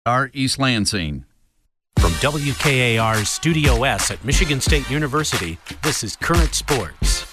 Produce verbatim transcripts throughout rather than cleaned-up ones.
Our East Lansing. From W K A R's Studio S at Michigan State University, this is Current Sports.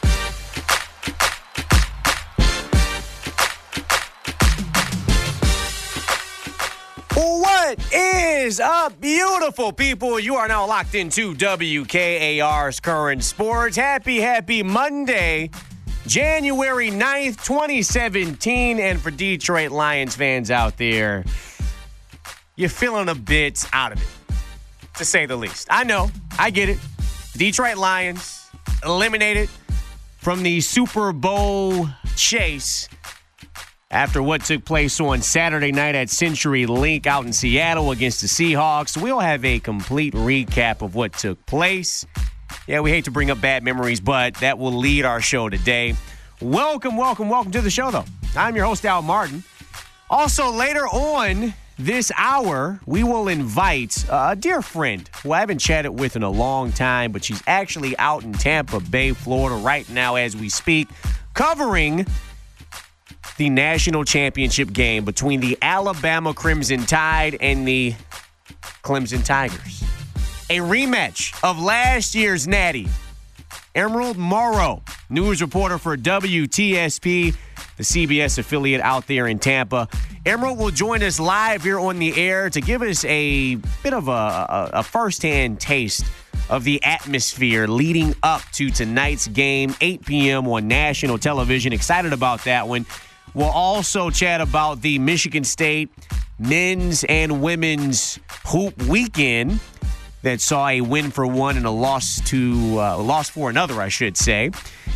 What is up, beautiful people? You are now locked into W K A R's Current Sports. Happy, happy Monday, January ninth, twenty seventeen. And for Detroit Lions fans out there, you're feeling a bit out of it, to say the least. I know. I get it. Detroit Lions eliminated from the Super Bowl chase after what took place on Saturday night at CenturyLink out in Seattle against the Seahawks. We'll have a complete recap of what took place. Yeah, we hate to bring up bad memories, but that will lead our show today. Welcome, welcome, welcome to the show, though. I'm your host, Al Martin. Also, later on this hour, we will invite a dear friend who I haven't chatted with in a long time, but she's actually out in Tampa Bay, Florida right now as we speak, covering the national championship game between the Alabama Crimson Tide and the Clemson Tigers. A rematch of last year's Natty. Emerald Morrow, news reporter for W T S P, the C B S affiliate out there in Tampa. Emerald will join us live here on the air to give us a bit of a, a, a firsthand taste of the atmosphere leading up to tonight's game, eight p.m. on national television. Excited about that one. We'll also chat about the Michigan State men's and women's hoop weekend that saw a win for one and a loss to uh, loss for another, I should say.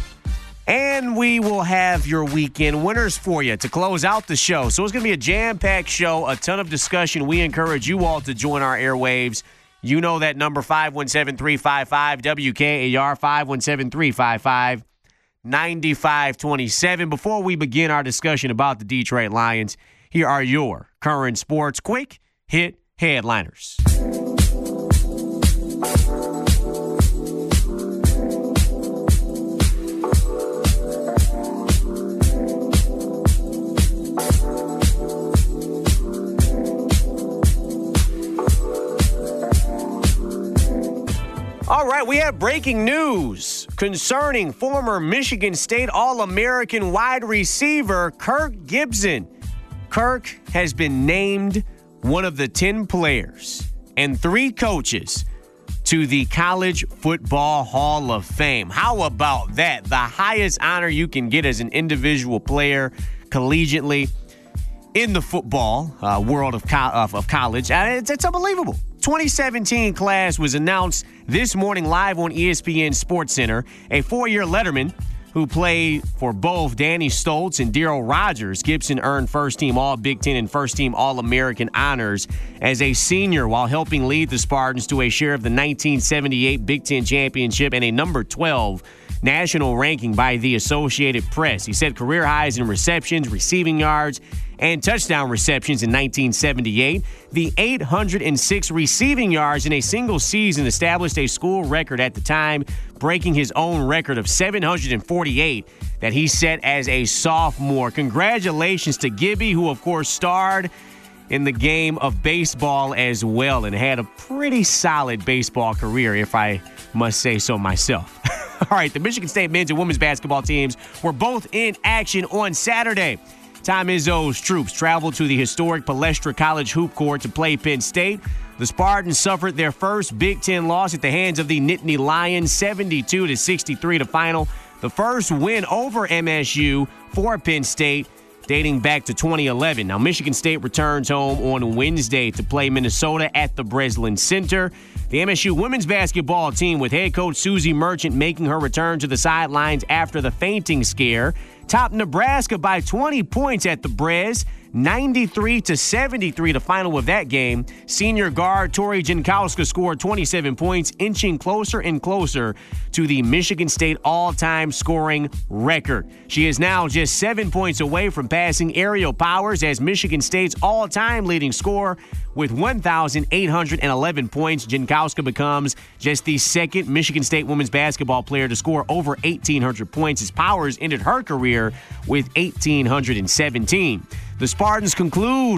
And we will have your weekend winners for you to close out the show. So it's going to be a jam-packed show, a ton of discussion. We encourage you all to join our airwaves. You know that number, five one seven, three five five, W K A R, five one seven, three five five, nine five two seven. Before we begin our discussion about the Detroit Lions, here are your current sports quick hit headliners. All right, we have breaking news concerning former Michigan State All-American wide receiver Kirk Gibson. Kirk has been named one of the ten players and three coaches to the College Football Hall of Fame. How about that? The highest honor you can get as an individual player collegiately in the football uh, world of, co- of, of college. Uh, it's, it's unbelievable. twenty seventeen class was announced this morning live on E S P N SportsCenter. A four-year letterman who played for both Danny Stoltz and Darryl Rogers. Gibson earned first-team All-Big Ten and first-team All-American honors as a senior while helping lead the Spartans to a share of the nineteen seventy-eight Big Ten championship and a number twelve national ranking by the Associated Press. He set career highs in receptions, receiving yards, and touchdown receptions in nineteen seventy-eight. The eight hundred six receiving yards in a single season established a school record at the time, breaking his own record of seven hundred forty-eight that he set as a sophomore. Congratulations to Gibby, who, of course, starred in the game of baseball as well and had a pretty solid baseball career, if I must say so myself. All right, the Michigan State men's and women's basketball teams were both in action on Saturday. Tom Izzo's troops traveled to the historic Palestra College hoop court to play Penn State. The Spartans suffered their first Big Ten loss at the hands of the Nittany Lions, seventy-two to sixty-three to final. The first win over M S U for Penn State dating back to twenty eleven. Now, Michigan State returns home on Wednesday to play Minnesota at the Breslin Center. The M S U women's basketball team, with head coach Susie Merchant making her return to the sidelines after the fainting scare, topped Nebraska by twenty points at the Brez, ninety-three to seventy-three, the final of that game. Senior guard Tori Jankowska scored twenty-seven points, inching closer and closer to the Michigan State all-time scoring record. She is now just seven points away from passing Ariel Powers as Michigan State's all-time leading scorer. With one thousand eight hundred eleven points, Jankowska becomes just the second Michigan State women's basketball player to score over eighteen hundred points, as Powers ended her career with one thousand eight hundred seventeen. The Spartans conclude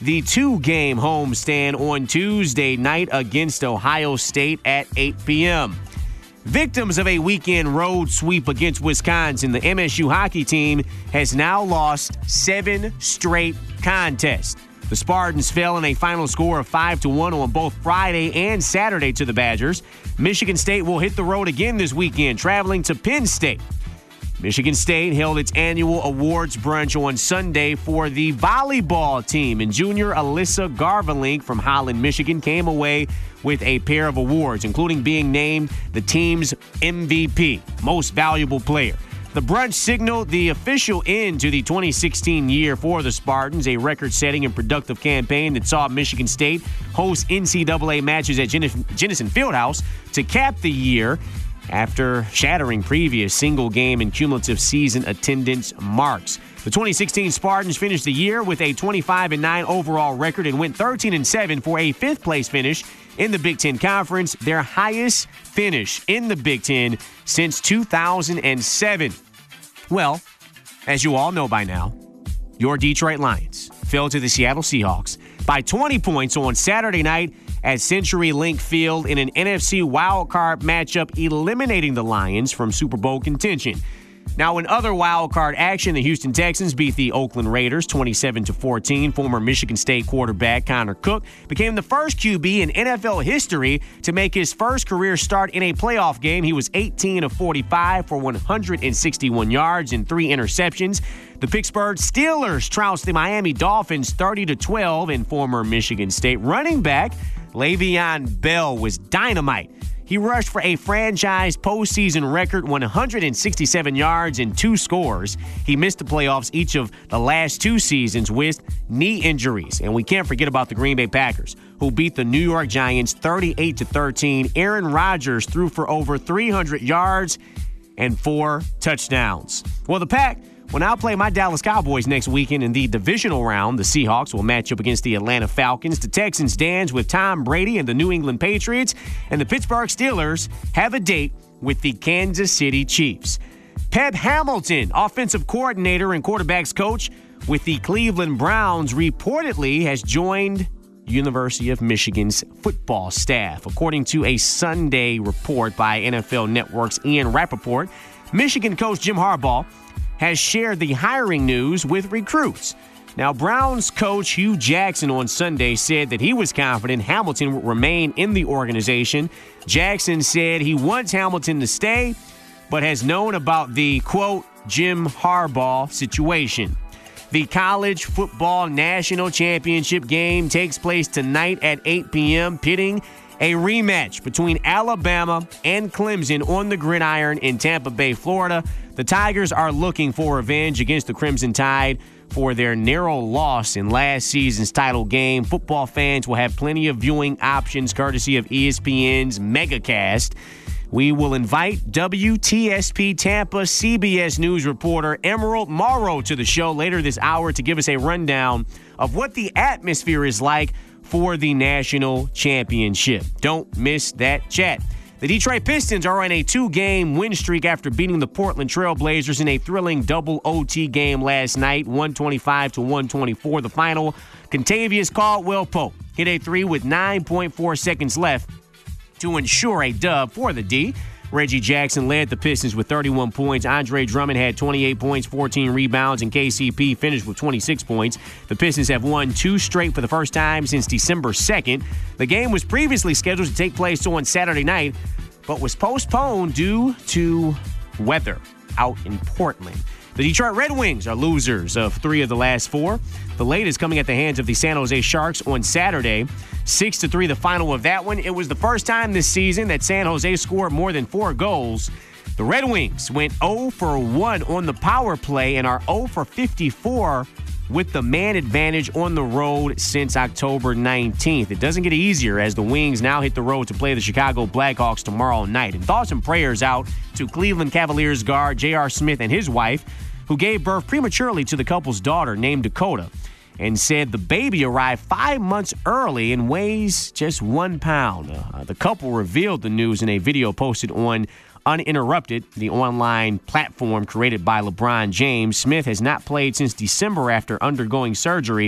the two-game homestand on Tuesday night against Ohio State at eight p.m. Victims of a weekend road sweep against Wisconsin, the M S U hockey team has now lost seven straight contests. The Spartans fell in a final score of five to one on both Friday and Saturday to the Badgers. Michigan State will hit the road again this weekend, traveling to Penn State. Michigan State held its annual awards brunch on Sunday for the volleyball team, and junior Alyssa Garvelink from Holland, Michigan, came away with a pair of awards, including being named the team's M V P, Most Valuable Player. The brunch signaled the official end to the twenty sixteen year for the Spartans, a record-setting and productive campaign that saw Michigan State host N C double A matches at Jennison Fieldhouse to cap the year, after shattering previous single-game and cumulative season attendance marks. The twenty sixteen Spartans finished the year with a twenty-five and nine overall record and went thirteen and seven for a fifth-place finish in the Big Ten Conference, their highest finish in the Big Ten since two thousand seven. Well, as you all know by now, your Detroit Lions fell to the Seattle Seahawks by twenty points on Saturday night at CenturyLink Field in an N F C wildcard matchup, eliminating the Lions from Super Bowl contention. Now, in other wildcard action, the Houston Texans beat the Oakland Raiders twenty-seven to fourteen. Former Michigan State quarterback Connor Cook became the first Q B in N F L history to make his first career start in a playoff game. He was eighteen of forty-five for one hundred sixty-one yards and three interceptions. The Pittsburgh Steelers trounced the Miami Dolphins thirty to twelve, and former Michigan State running back Le'Veon Bell was dynamite. He rushed for a franchise postseason record one hundred sixty-seven yards and two scores. He missed the playoffs each of the last two seasons with knee injuries. And we can't forget about the Green Bay Packers, who beat the New York Giants thirty-eight to thirteen. Aaron Rodgers threw for over three hundred yards and four touchdowns. Well, the Pack will now play my Dallas Cowboys next weekend in the divisional round. The Seahawks will match up against the Atlanta Falcons. The Texans dance with Tom Brady and the New England Patriots. And the Pittsburgh Steelers have a date with the Kansas City Chiefs. Pep Hamilton, offensive coordinator and quarterbacks coach with the Cleveland Browns, reportedly has joined University of Michigan's football staff. According to a Sunday report by N F L Network's Ian Rappaport, Michigan coach Jim Harbaugh has shared the hiring news with recruits. Now, Browns coach Hugh Jackson on Sunday said that he was confident Hamilton would remain in the organization. Jackson said he wants Hamilton to stay, but has known about the, quote, Jim Harbaugh situation. The College Football National Championship game takes place tonight at eight p.m., pitting a rematch between Alabama and Clemson on the gridiron in Tampa Bay, Florida. The Tigers are looking for revenge against the Crimson Tide for their narrow loss in last season's title game. Football fans will have plenty of viewing options courtesy of E S P N's MegaCast. We will invite W T S P Tampa C B S News reporter Emerald Morrow to the show later this hour to give us a rundown of what the atmosphere is like for the national championship. Don't miss that chat. The Detroit Pistons are on a two-game win streak after beating the Portland Trail Blazers in a thrilling double O T game last night, one twenty-five to one twenty-four. The final, Contavious Caldwell-Pope hit a three with nine point four seconds left to ensure a dub for the D. Reggie Jackson led the Pistons with thirty-one points. Andre Drummond had twenty-eight points, fourteen rebounds, and K C P finished with twenty-six points. The Pistons have won two straight for the first time since December second. The game was previously scheduled to take place on Saturday night, but was postponed due to weather out in Portland. The Detroit Red Wings are losers of three of the last four. The latest coming at the hands of the San Jose Sharks on Saturday. six to three the final of that one. It was the first time this season that San Jose scored more than four goals. The Red Wings went oh for one on the power play and are oh for fifty-four with the man advantage on the road since October nineteenth. It doesn't get easier as the Wings now hit the road to play the Chicago Blackhawks tomorrow night. And thoughts and prayers out to Cleveland Cavaliers guard J R. Smith and his wife, who gave birth prematurely to the couple's daughter named Dakota, and said the baby arrived five months early and weighs just one pound. Uh, the couple revealed the news in a video posted on Uninterrupted, the online platform created by LeBron James. Smith has not played since December after undergoing surgery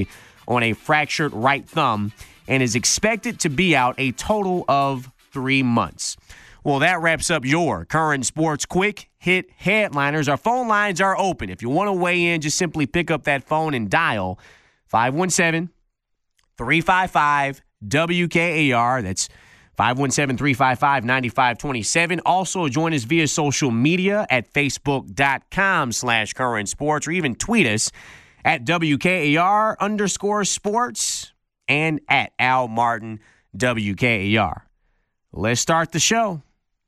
on a fractured right thumb and is expected to be out a total of three months. Well, that wraps up your Current Sports Quick Hit Headliners. Our phone lines are open. If you want to weigh in, just simply pick up that phone and dial five one seven, three five five, W K A R. That's five one seven, three five five, nine five two seven. Also, join us via social media at facebook.com slash current sports or even tweet us at W K A R underscore sports and at Al Martin W K A R. Let's start the show.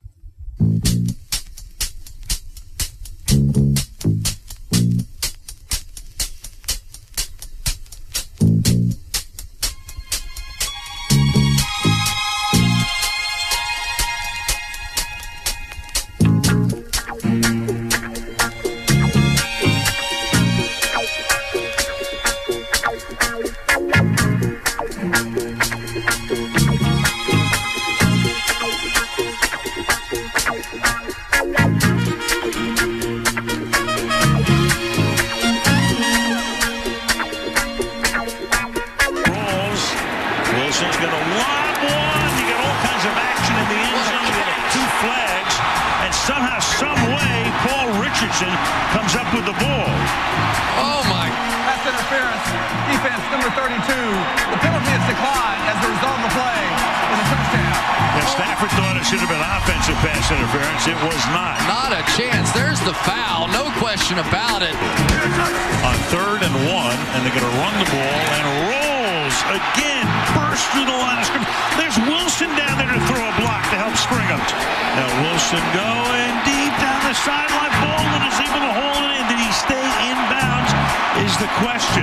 About it. On third and one, and they're going to run the ball, and rolls again, bursts through the line of scrimmage. There's Wilson down there to throw a block to help spring him. Now Wilson going deep down the sideline. Baldwin is able to hold it in. Did he stay in bounds is the question.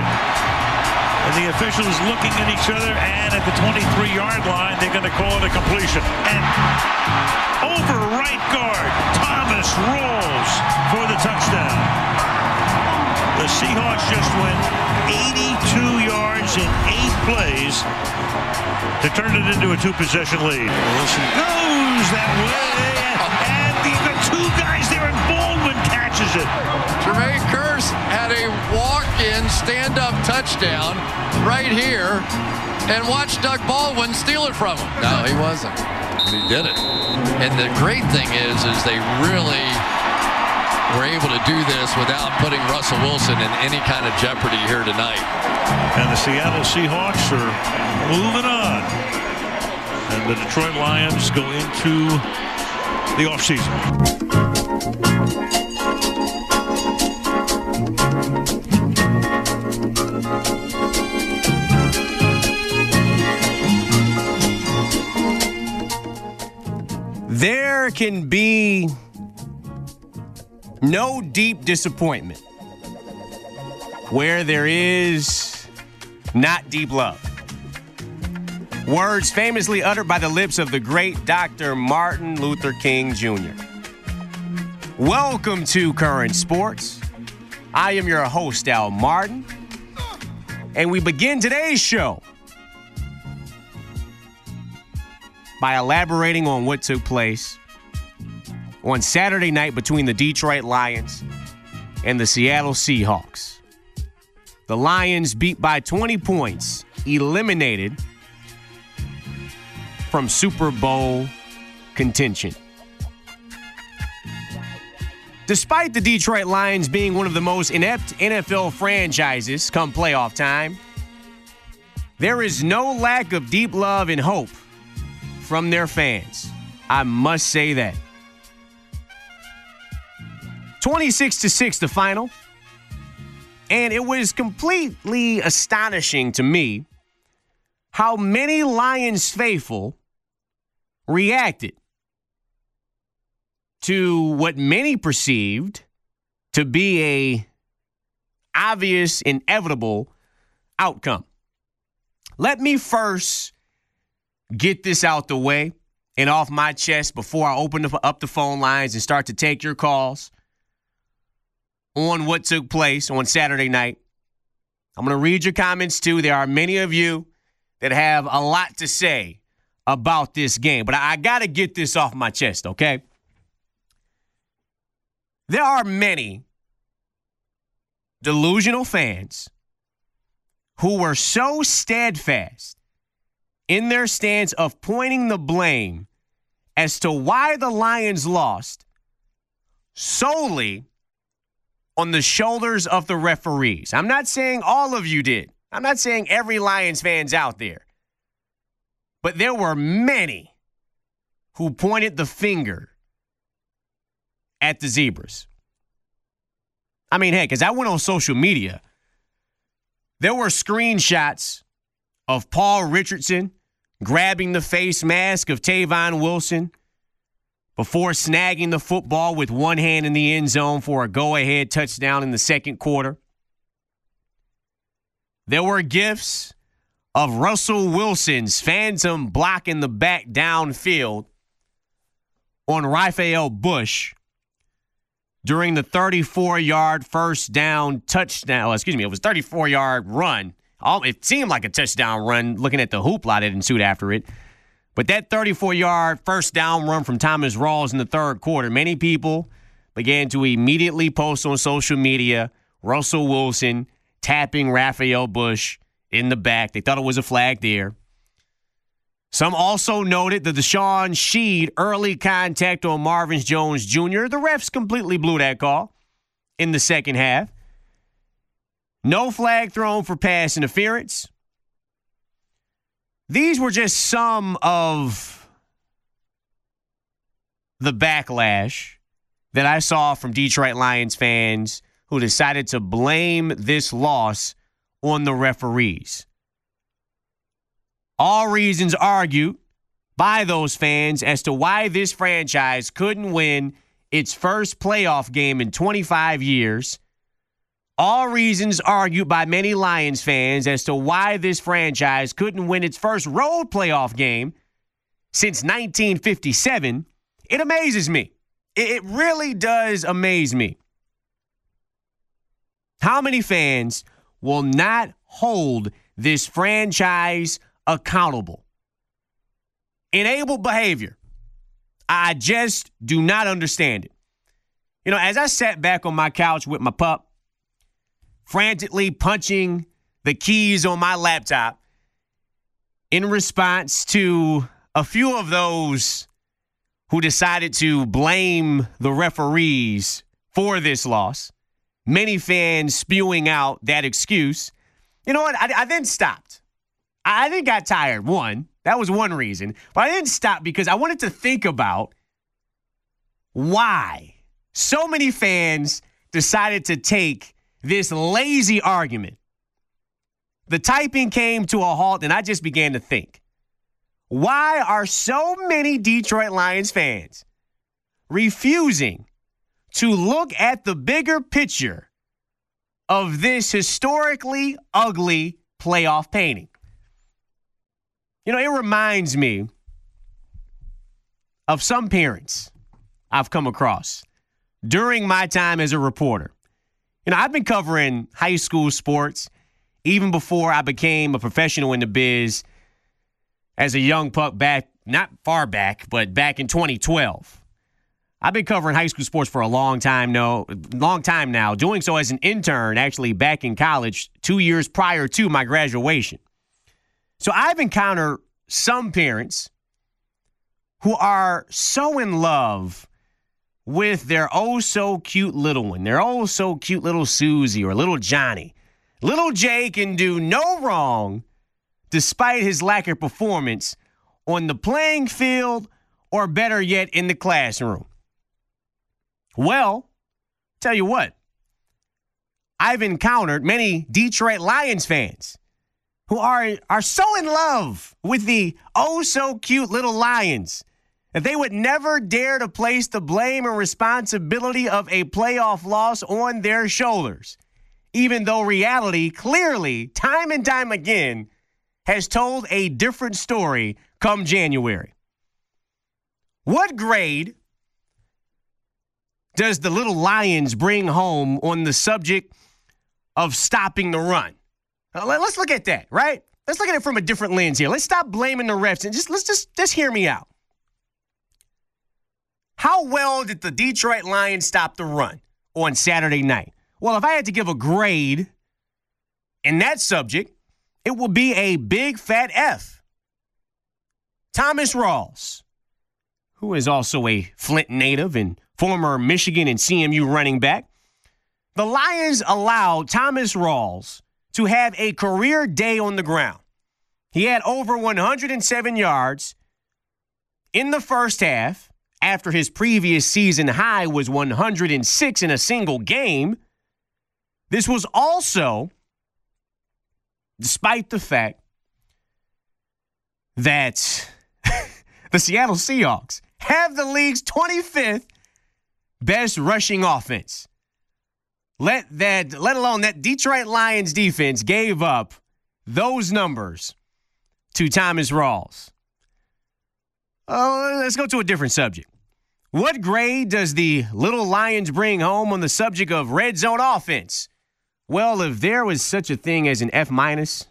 And the officials looking at each other, and at the twenty-three-yard line, they're going to call it a completion. And over right guard, Thomas rolls for the touchdown. The Seahawks just went eighty-two yards in eight plays to turn it into a two-possession lead. Wilson goes that way, and you've got two guys there, and Baldwin catches it. Jermaine Kearse had a walk-in stand-up touchdown right here, and watch Doug Baldwin steal it from him. No, he wasn't. He did it. And the great thing is, is they really were able to do this without putting Russell Wilson in any kind of jeopardy here tonight. And the Seattle Seahawks are moving on. And the Detroit Lions go into the offseason. There can be no deep disappointment where there is not deep love. Words famously uttered by the lips of the great Doctor Martin Luther King Junior Welcome to Current Sports. I am your host, Al Martin, and we begin today's show by elaborating on what took place on Saturday night between the Detroit Lions and the Seattle Seahawks. The Lions beat by twenty points, eliminated from Super Bowl contention. Despite the Detroit Lions being one of the most inept N F L franchises come playoff time, there is no lack of deep love and hope from their fans. I must say that. twenty-six to six the final. And it was completely astonishing to me how many Lions faithful reacted to what many perceived to be a obvious, inevitable outcome. Let me first get this out the way and off my chest before I open up the phone lines and start to take your calls on what took place on Saturday night. I'm going to read your comments, too. There are many of you that have a lot to say about this game, but I, I got to get this off my chest, okay? There are many delusional fans who were so steadfast in their stance of pointing the blame as to why the Lions lost solely on the shoulders of the referees. I'm not saying all of you did. I'm not saying every Lions fan's out there. But there were many who pointed the finger at the Zebras. I mean, heck, as I went on social media, there were screenshots of Paul Richardson grabbing the face mask of Tavon Wilson before snagging the football with one hand in the end zone for a go-ahead touchdown in the second quarter. There were gifs of Russell Wilson's phantom block in the back downfield on Raphael Bush during the thirty-four-yard first down touchdown. Excuse me, it was thirty-four-yard run. It seemed like a touchdown run looking at the hoopla that ensued after it. But that thirty-four-yard first down run from Thomas Rawls in the third quarter, many people began to immediately post on social media Russell Wilson tapping Raphael Bush in the back. They thought it was a flag there. Some also noted the Deshaun Sheed early contact on Marvin Jones Junior The refs completely blew that call in the second half. No flag thrown for pass interference. These were just some of the backlash that I saw from Detroit Lions fans who decided to blame this loss on the referees. All reasons argued by those fans as to why this franchise couldn't win its first playoff game in twenty-five years. All reasons argued by many Lions fans as to why this franchise couldn't win its first road playoff game since nineteen fifty-seven. It amazes me. It really does amaze me. How many fans will not hold this franchise accountable? Enabled behavior. I just do not understand it. You know, as I sat back on my couch with my pup, frantically punching the keys on my laptop in response to a few of those who decided to blame the referees for this loss, many fans spewing out that excuse. You know what? I, I then stopped. I then got tired, one. That was one reason. But I didn't stop because I wanted to think about why so many fans decided to take this lazy argument. The typing came to a halt, and I just began to think. Why are so many Detroit Lions fans refusing to look at the bigger picture of this historically ugly playoff painting? You know, it reminds me of some parents I've come across during my time as a reporter. You know, I've been covering high school sports even before I became a professional in the biz as a young pup back, not far back, but back in twenty twelve. I've been covering high school sports for a long time now, long time now, doing so as an intern actually back in college two years prior to my graduation. So I've encountered some parents who are so in love with their oh-so-cute little one, their oh-so-cute little Susie or little Johnny. Little Jay can do no wrong despite his lack of performance on the playing field or better yet in the classroom. Well, tell you what, I've encountered many Detroit Lions fans who are, are so in love with the oh-so-cute little Lions that they would never dare to place the blame and responsibility of a playoff loss on their shoulders, even though reality clearly, time and time again, has told a different story come January. What grade does the little Lions bring home on the subject of stopping the run? Let's look at that, right? Let's look at it from a different lens here. Let's stop blaming the refs and just let's just just hear me out. How well did the Detroit Lions stop the run on Saturday night? Well, if I had to give a grade in that subject, it will be a big fat F. Thomas Rawls, who is also a Flint native and former Michigan and C M U running back. The Lions allowed Thomas Rawls to have a career day on the ground. He had over one hundred seven yards in the first half after his previous season high was one hundred six in a single game. This was also despite the fact that the Seattle Seahawks have the league's twenty-fifth best rushing offense. Let that, let alone that Detroit Lions defense gave up those numbers to Thomas Rawls. Oh, let's go to a different subject. What grade does the Little Lions bring home on the subject of red zone offense? Well, if there was such a thing as an F minus,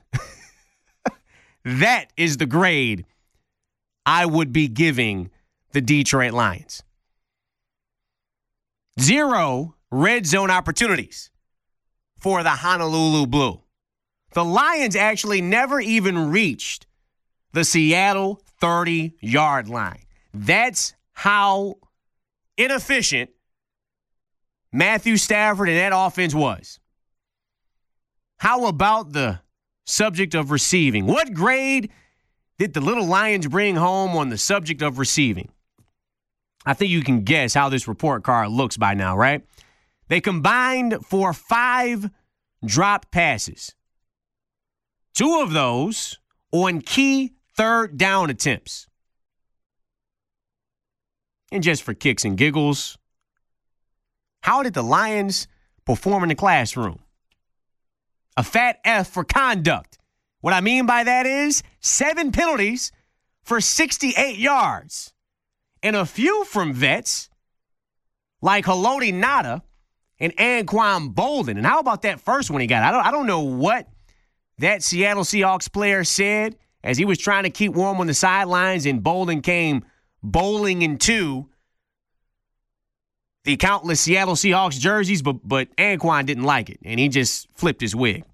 that is the grade I would be giving the Detroit Lions. Zero red zone opportunities for the Honolulu Blue. The Lions actually never even reached the Seattle thirty-yard line. That's how inefficient Matthew Stafford and that offense was. How about the subject of receiving? What grade did the Little Lions bring home on the subject of receiving? I think you can guess how this report card looks by now, right? They combined for five dropped passes. Two of those on key third down attempts. And just for kicks and giggles, how did the Lions perform in the classroom? A fat F for conduct. What I mean by that is seven penalties for sixty-eight yards. And a few from vets like Haloti Ngata and Anquan Bolden. And how about that first one he got? I don't, I don't know what that Seattle Seahawks player said as he was trying to keep warm on the sidelines and Bolden came bowling into the countless Seattle Seahawks jerseys, but, but Anquan didn't like it, and he just flipped his wig.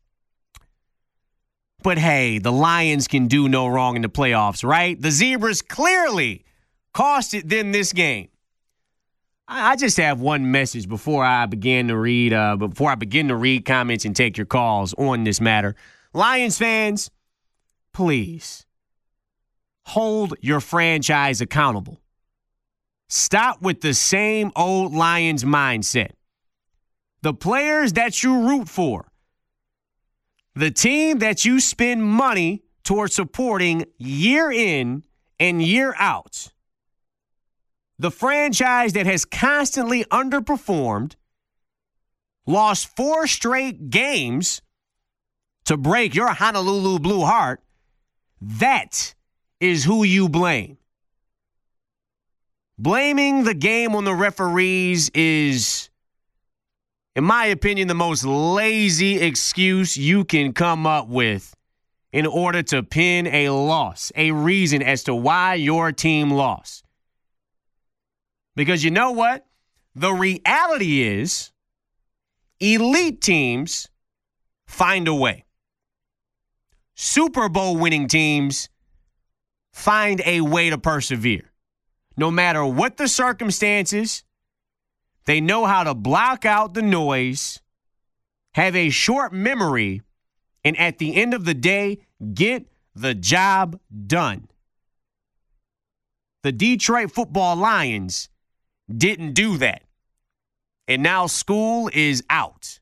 But hey, the Lions can do no wrong in the playoffs, right? The Zebras clearly costed them this game. I, I just have one message before I begin to read, uh, before I begin to read comments and take your calls on this matter. Lions fans, please hold your franchise accountable. Stop with the same old Lions mindset. The players that you root for, the team that you spend money towards supporting year in and year out, the franchise that has constantly underperformed, lost four straight games to break your Honolulu Blue heart, that is who you blame. Blaming the game on the referees is, in my opinion, the most lazy excuse you can come up with in order to pin a loss, a reason as to why your team lost. Because you know what? The reality is elite teams find a way. Super Bowl winning teams find a way to persevere. No matter what the circumstances, they know how to block out the noise, have a short memory, and at the end of the day, get the job done. The Detroit Football Lions didn't do that. And now school is out.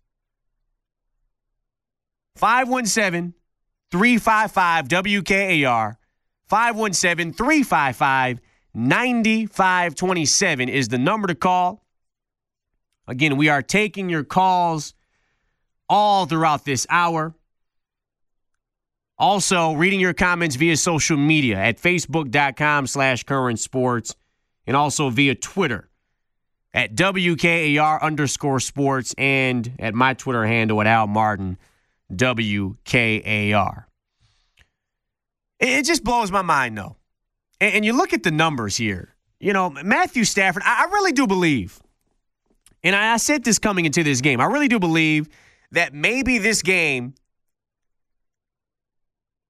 five one seven, three five five, W K A R. five one seven, three five five, nine five two seven is the number to call. Again, we are taking your calls all throughout this hour. Also, reading your comments via social media at facebook.com slash current sports and also via Twitter at W K A R underscore sports and at my Twitter handle at Al Martin, W K A R. It just blows my mind, though. And you look at the numbers here. You know, Matthew Stafford, I really do believe, and I said this coming into this game, I really do believe that maybe this game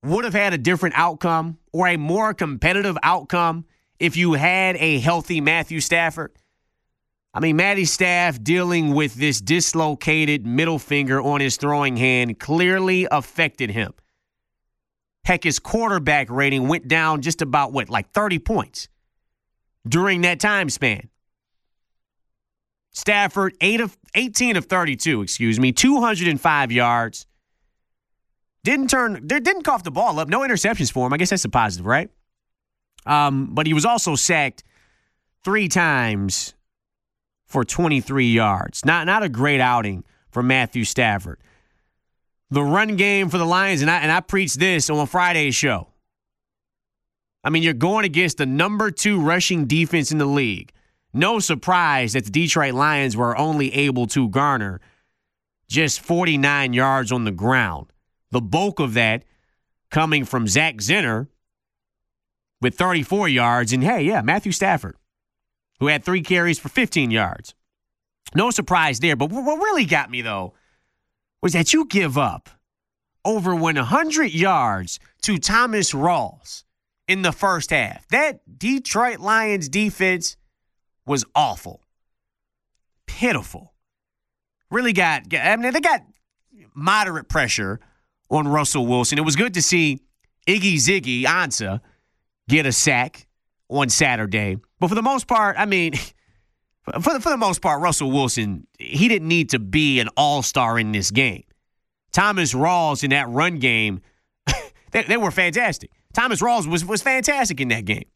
would have had a different outcome or a more competitive outcome if you had a healthy Matthew Stafford? I mean, Matty Staff dealing with this dislocated middle finger on his throwing hand clearly affected him. Heck, his quarterback rating went down just about, what, like thirty points during that time span. Stafford, eight of, eighteen of thirty-two, excuse me, two hundred five yards. Didn't turn, didn't cough the ball up. No interceptions for him. I guess that's a positive, right? Um, but he was also sacked three times for twenty-three yards. Not, not a great outing for Matthew Stafford. The run game for the Lions, and I, and I preached this on Friday's show. I mean, you're going against the number two rushing defense in the league. No surprise that the Detroit Lions were only able to garner just forty-nine yards on the ground. The bulk of that coming from Zach Zenner with thirty-four yards. And, hey, yeah, Matthew Stafford, who had three carries for fifteen yards. No surprise there. But what really got me, though, was that you give up over one hundred yards to Thomas Rawls in the first half. That Detroit Lions defense was awful. Pitiful. Really got, I mean, they got moderate pressure on Russell Wilson. It was good to see Iggy Ziggy Ansah get a sack on Saturday. But for the most part, I mean, for the, for the most part, Russell Wilson, he didn't need to be an all-star in this game. Thomas Rawls in that run game, they, they were fantastic. Thomas Rawls was, was fantastic in that game.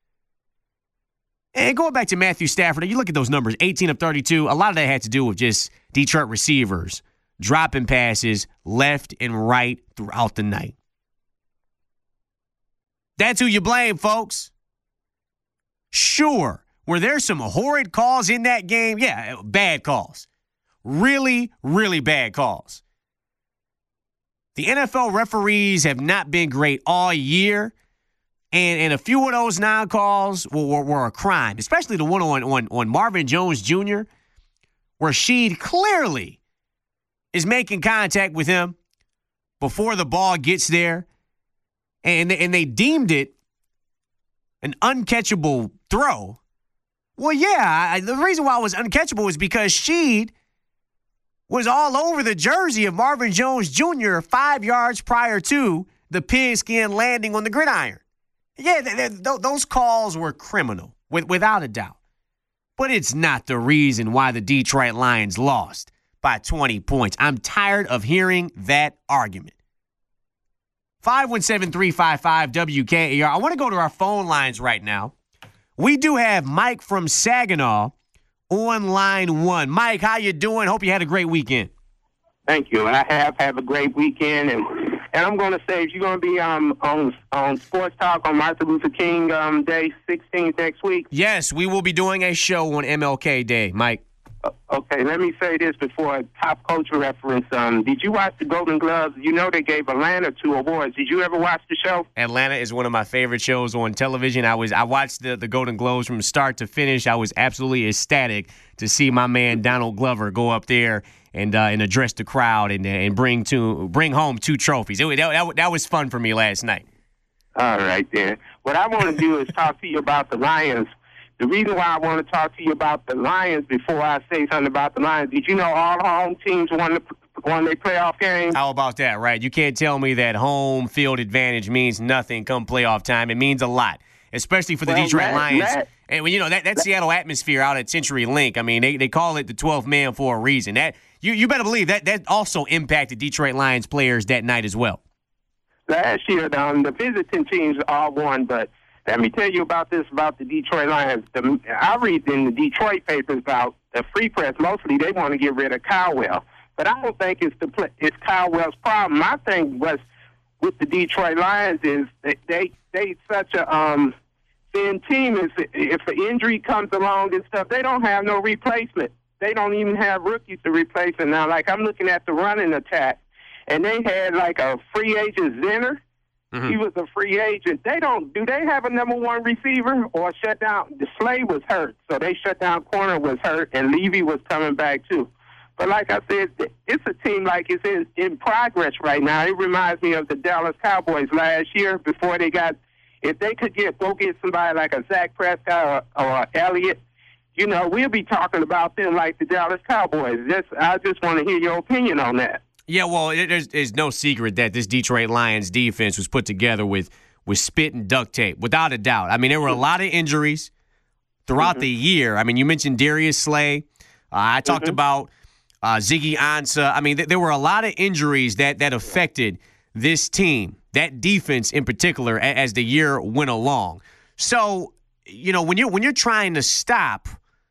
And going back to Matthew Stafford, you look at those numbers, eighteen of thirty-two, a lot of that had to do with just Detroit receivers dropping passes left and right throughout the night. That's who you blame, folks. Sure, were there some horrid calls in that game? Yeah, bad calls. Really, really bad calls. The N F L referees have not been great all year, and, and a few of those non-calls were, were, were a crime, especially the one on, on, on Marvin Jones Junior, where Sheed clearly is making contact with him before the ball gets there, and they, and they deemed it an uncatchable throw. Well, yeah, I, the reason why it was uncatchable is because Sheed was all over the jersey of Marvin Jones Junior five yards prior to the pigskin landing on the gridiron. Yeah, th- th- th- those calls were criminal, with, without a doubt. But it's not the reason why the Detroit Lions lost by twenty points. I'm tired of hearing that argument. five one seven, three five five, W K A R. I want to go to our phone lines right now. We do have Mike from Saginaw on line one. Mike, how you doing? Hope you had a great weekend. Thank you. I have have a great weekend, and and I'm going to say, if you're going to be um, on on Sports Talk on Martin Luther King um, Day sixteenth next week. Yes, we will be doing a show on M L K Day, Mike. Uh, okay, let me say this before a pop culture reference. Um, did you watch the Golden Gloves? You know they gave Atlanta two awards. Did you ever watch the show? Atlanta is one of my favorite shows on television. I was I watched the, the Golden Globes from start to finish. I was absolutely ecstatic to see my man Donald Glover go up there and uh, and address the crowd and and bring to bring home two trophies. It, that, that, that was fun for me last night. All right, then. What I want to do is talk to you about the Lions. The reason why I want to talk to you about the Lions before I say something about the Lions, did you know all home teams won, the, won their playoff games? How about that, right? You can't tell me that home field advantage means nothing come playoff time. It means a lot, especially for the well, Detroit Matt, Lions. Matt, and, well, you know, that, that Seattle atmosphere out at CenturyLink, I mean, they, they call it the twelfth man for a reason. That you, you better believe that that also impacted Detroit Lions players that night as well. Last year, um, the visiting teams all won, but let me tell you about this, about the Detroit Lions. The, I read in the Detroit papers about the Free Press. Mostly they want to get rid of Caldwell. But I don't think it's the it's Caldwell's problem. My thing was with the Detroit Lions is that they they such a um, thin team. Is if an injury comes along and stuff, they don't have no replacement. They don't even have rookies to replace them. Now, like I'm looking at the running attack, and they had like a free agent Zenner. Mm-hmm. He was a free agent. They don't. Do they have a number one receiver or shut down? The Slay was hurt, so they shut down. Corner was hurt, and Levy was coming back too. But like I said, it's a team like it's in, in progress right now. It reminds me of the Dallas Cowboys last year before they got, if they could get go get somebody like a Zach Prescott or, or Elliott, you know, we'll be talking about them like the Dallas Cowboys. Just, I just want to hear your opinion on that. Yeah, well, it, there's, there's no secret that this Detroit Lions defense was put together with, with spit and duct tape, without a doubt. I mean, there were a lot of injuries throughout mm-hmm. the year. I mean, you mentioned Darius Slay. Uh, I talked mm-hmm. about uh, Ziggy Ansah. I mean, th- there were a lot of injuries that that affected this team, that defense in particular, a- as the year went along. So, you know, when you're when you're trying to stop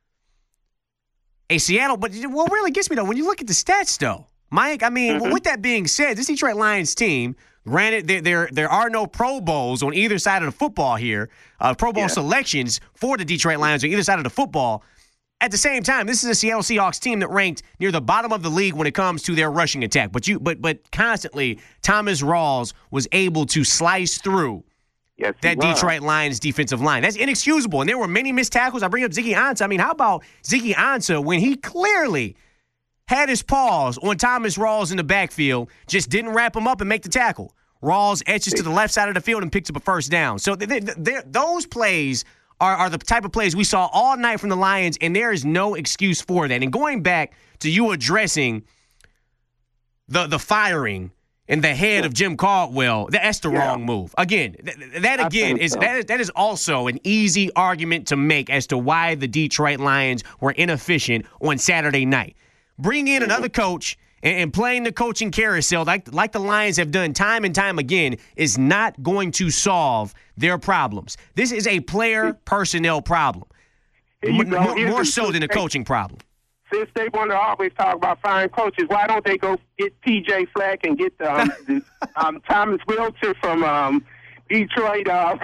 a Seattle, but what really gets me though, when you look at the stats though, Mike, I mean, mm-hmm. with that being said, this Detroit Lions team, granted, there there, there are no Pro Bowls on either side of the football here, uh, Pro Bowl yeah. selections for the Detroit Lions on either side of the football. At the same time, this is a Seattle Seahawks team that ranked near the bottom of the league when it comes to their rushing attack. But you, but but constantly, Thomas Rawls was able to slice through yes, that was. Detroit Lions defensive line. That's inexcusable. And there were many missed tackles. I bring up Ziggy Ansah. I mean, how about Ziggy Ansah when he clearly had his paws on Thomas Rawls in the backfield, just didn't wrap him up and make the tackle. Rawls etches to the left side of the field and picks up a first down. So they, they, they, those plays are, are the type of plays we saw all night from the Lions, and there is no excuse for that. And going back to you addressing the the firing in the head of Jim Caldwell, that's the yeah. wrong move. Again, th- that again is so. that is that is also an easy argument to make as to why the Detroit Lions were inefficient on Saturday night. Bring in another coach and, and playing the coaching carousel like like the Lions have done time and time again is not going to solve their problems. This is a player personnel problem, M- more, more so than a coaching problem. Since they want to always talk about firing coaches, why don't they go get P J Fleck and get um, the, um, Thomas Wiltshire from um, Detroit? Uh,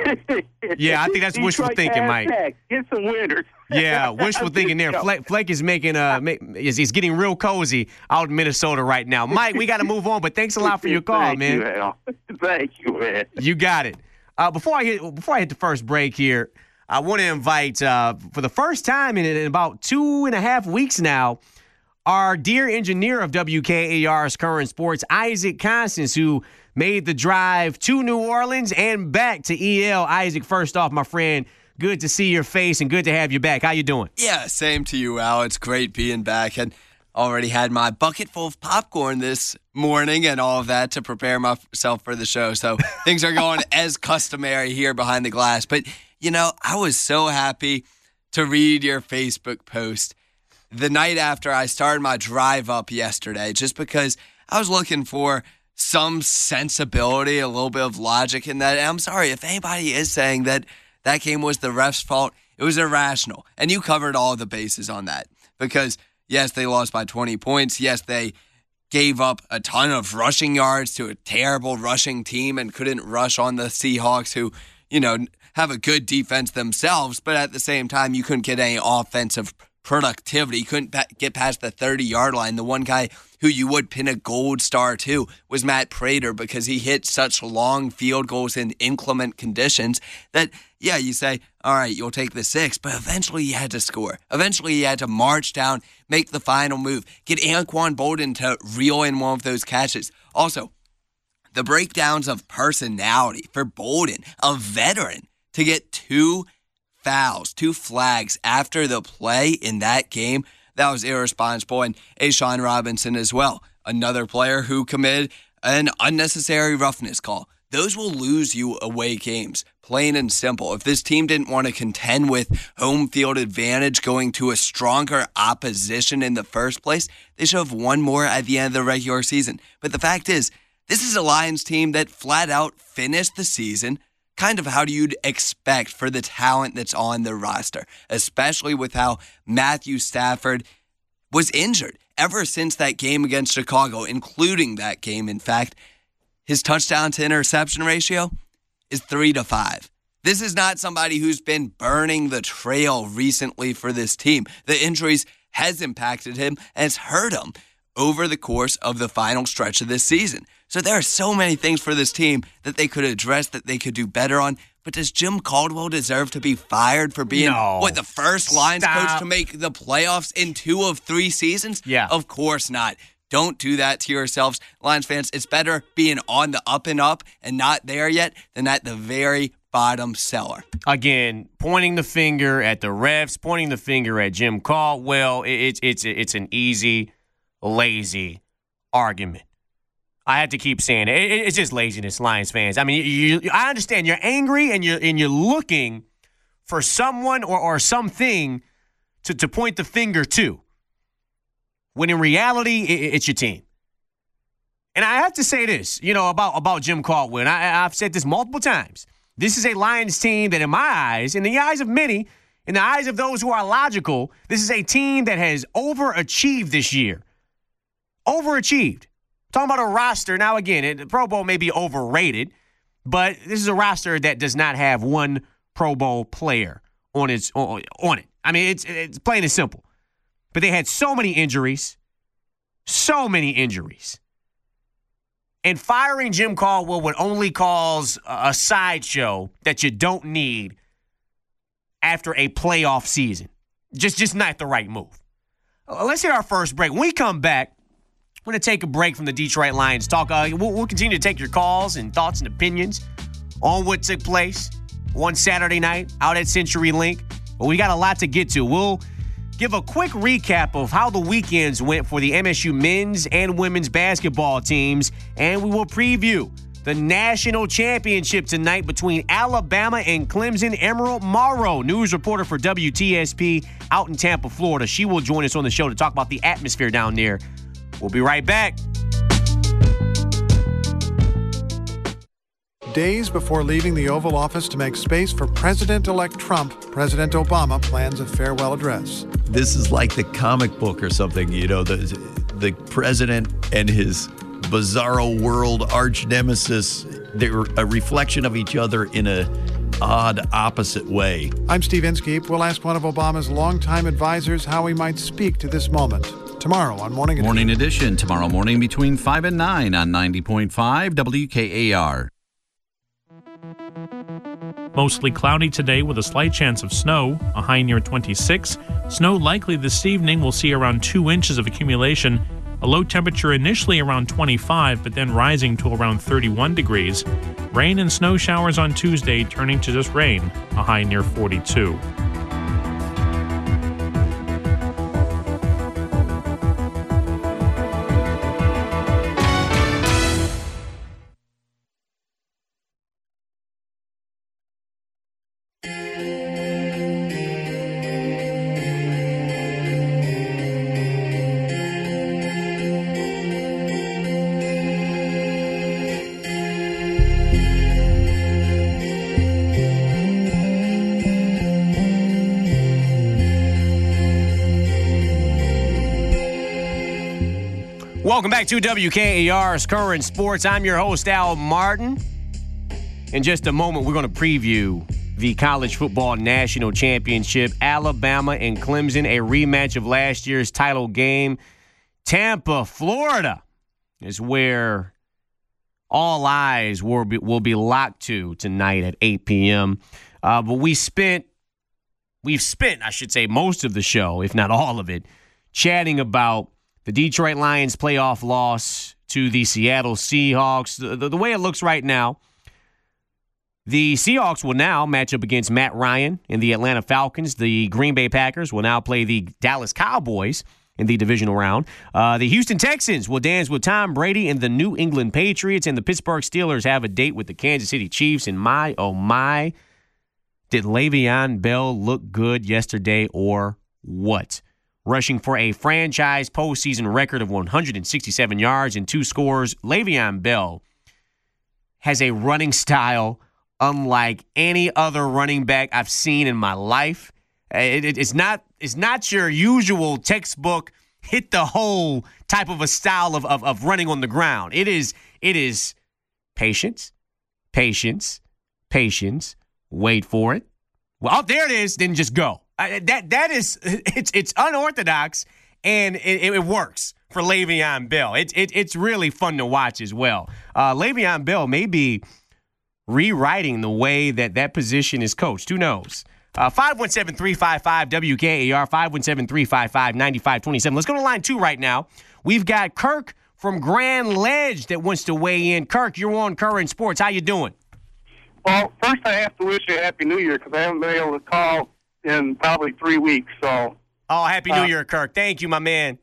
yeah, I think that's Detroit wishful thinking, Mike. Tech. Get some winners. Yeah, wishful thinking there. Fleck, Fleck is making uh, is he's getting real cozy out in Minnesota right now. Mike, we got to move on, but thanks a lot for your call, Thank man. You, man. Thank you, man. You got it. Uh, before I hit before I hit the first break here, I want to invite uh, for the first time in, in about two and a half weeks now, our dear engineer of W K A R's Current Sports, Isaac Constance, who made the drive to New Orleans and back to E L. Isaac, first off, my friend, good to see your face and good to have you back. How you doing? Yeah, same to you, Al. It's great being back. And already had my bucket full of popcorn this morning and all of that to prepare myself for the show. So things are going as customary here behind the glass. But, you know, I was so happy to read your Facebook post the night after I started my drive up yesterday, just because I was looking for some sensibility, a little bit of logic in that. And I'm sorry, if anybody is saying that that game was the ref's fault, it was irrational. And you covered all the bases on that. Because, yes, they lost by twenty points. Yes, they gave up a ton of rushing yards to a terrible rushing team and couldn't rush on the Seahawks, who, you know, have a good defense themselves. But at the same time, you couldn't get any offensive productivity. You couldn't get past the thirty-yard line. The one guy who you would pin a gold star to was Matt Prater, because he hit such long field goals in inclement conditions that, yeah, you say, all right, you'll take the six, but eventually you had to score. Eventually you had to march down, make the final move, get Anquan Boldin to reel in one of those catches. Also, the breakdowns of personality for Boldin, a veteran, to get two fouls, two flags after the play in that game, that was irresponsible. And A'Shawn Robinson as well, another player who committed an unnecessary roughness call. Those will lose you away games, plain and simple. If this team didn't want to contend with home field advantage going to a stronger opposition in the first place, they should have won more at the end of the regular season. But the fact is, this is a Lions team that flat out finished the season kind of how you'd expect for the talent that's on the roster, especially with how Matthew Stafford was injured ever since that game against Chicago, including that game, in fact. His touchdown to interception ratio is three to five. This is not somebody who's been burning the trail recently for this team. The injuries has impacted him and it's hurt him over the course of the final stretch of this season. So there are so many things for this team that they could address, that they could do better on, But does Jim Caldwell deserve to be fired for being, No. what, the first Lions Stop. coach to make the playoffs in two of three seasons? Yeah. Of course not. Don't do that to yourselves. Lions fans, it's better being on the up and up and not there yet than at the very bottom cellar. Again, pointing the finger at the refs, pointing the finger at Jim Caldwell, it, it's it's it's an easy, lazy argument. I had to keep saying it. it it's just laziness, Lions fans. I mean, you, you, I understand you're angry and you're and you're looking for someone or, or something to, to point the finger to, when in reality, it, it's your team. And I have to say this, you know, about, about Jim Caldwell, and I, I've said this multiple times. This is a Lions team that, in my eyes, in the eyes of many, in the eyes of those who are logical, this is a team that has overachieved this year. Overachieved. Talking about a roster. Now, again, it, the Pro Bowl may be overrated, but this is a roster that does not have one Pro Bowl player on its on, on it. I mean, it's it's plain and simple. But they had so many injuries, so many injuries. And firing Jim Caldwell would only cause a sideshow that you don't need after a playoff season. Just, just not the right move. Let's hit our first break. When we come back, we're going to take a break from the Detroit Lions talk. Uh, we'll, we'll continue to take your calls and thoughts and opinions on what took place one Saturday night out at CenturyLink. But we got a lot to get to. We'll give a quick recap of how the weekends went for the M S U men's and women's basketball teams, and we will preview the national championship tonight between Alabama and Clemson. Emerald Morrow, news reporter for W T S P out in Tampa, Florida. She will join us on the show to talk about the atmosphere down there. We'll be right back. Days before leaving the Oval Office to make space for President-elect Trump, President Obama plans a farewell address. This is like the comic book or something, you know, the, the president and his bizarro world arch nemesis. They're a reflection of each other in a odd, opposite way. I'm Steve Inskeep. We'll ask one of Obama's longtime advisors how he might speak to this moment. Tomorrow on Morning Edition. Morning Edition, tomorrow morning between five and nine on ninety point five W K A R. Mostly cloudy today with a slight chance of snow, a high near twenty-six. Snow likely this evening. We'll see around two inches of accumulation. A low temperature initially around twenty-five, but then rising to around thirty-one degrees. Rain and snow showers on Tuesday, turning to just rain, a high near forty-two. Welcome back to W K A R's Current Sports. I'm your host, Al Martin. In just a moment, we're going to preview the College Football National Championship. Alabama and Clemson, a rematch of last year's title game. Tampa, Florida is where all eyes will be, will be locked to tonight at eight p.m. Uh, but we spent, we've spent, I should say, most of the show, if not all of it, chatting about the Detroit Lions playoff loss to the Seattle Seahawks. The, the, the way it looks right now, the Seahawks will now match up against Matt Ryan and the Atlanta Falcons. The Green Bay Packers will now play the Dallas Cowboys in the divisional round. Uh, the Houston Texans will dance with Tom Brady and the New England Patriots. And the Pittsburgh Steelers have a date with the Kansas City Chiefs. And my, oh my, did Le'Veon Bell look good yesterday or what? Rushing for a franchise postseason record of one hundred sixty-seven yards and two scores, Le'Veon Bell has a running style unlike any other running back I've seen in my life. It, it, it's not it's not your usual textbook hit the hole type of a style of, of, of running on the ground. It is it is patience, patience, patience. Wait for it. Well, oh, there it is. Then just go. Uh, that that is it's it's unorthodox and it, it works for Le'Veon Bell. It, it it's really fun to watch as well. Uh, Le'Veon Bell may be rewriting the way that that position is coached. Who knows? Uh, five one seven, three five five, W K A R, five one seven, three five five, nine five two seven. Let's go to line two right now. We've got Kirk from Grand Ledge that wants to weigh in. Kirk, you're on Current Sports. How you doing? Well, first I have to wish you a Happy New Year because I haven't been able to call in probably three weeks. So, Oh, Happy New Uh, Year, Kirk. Thank you, my man.